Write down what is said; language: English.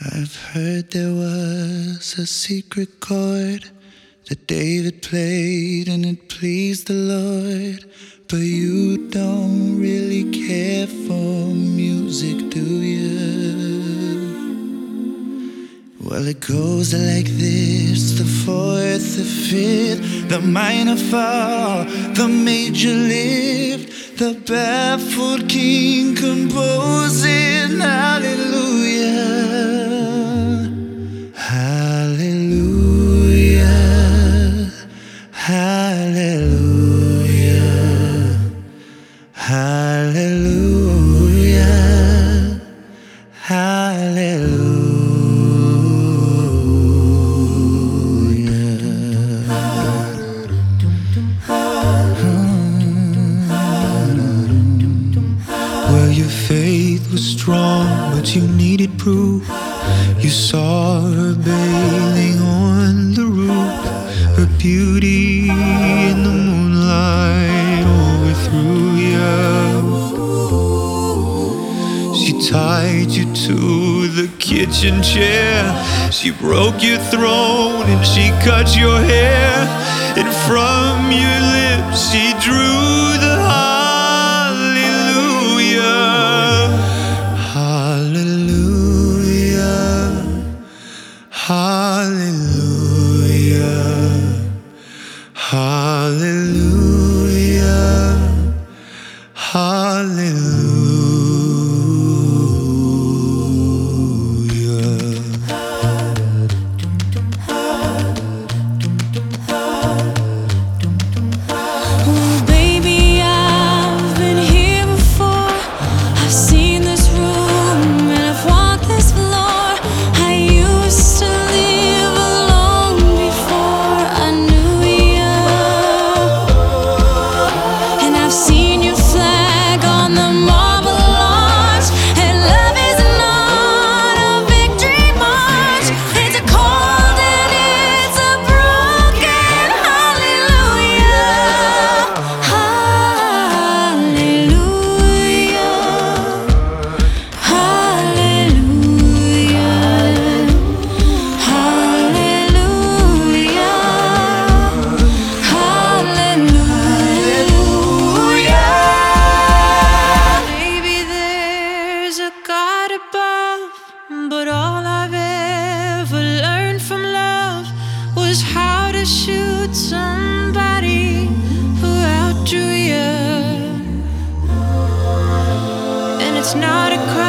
I've heard there was a secret chord that David played and it pleased the Lord. But you don't really care for music, do you? Well, it goes like this: the fourth, the fifth, the minor fall, the major lift, the baffled king composing hallelujah, hallelujah, hallelujah, hallelujah, hallelujah. Well, your faith was strong, but you needed proof. You saw her bathing on the roof, her beauty in the moonlight overthrew you. She tied you to the kitchen chair, she broke your throne and she cut your hair, and from your lips she drew the hallelujah, hallelujah, hallelujah. Oh, baby, I've been here before. I've seen this room and I've walked this floor. I used to live alone before I knew you, and I've seen your flag on the marble arch. And love is not a victory march, it's a cold and it's a broken hallelujah, hallelujah, hallelujah, hallelujah, hallelujah. Maybe there's a God above, but all I've ever learned from love was how to shoot somebody who outdrew you. And it's not a crime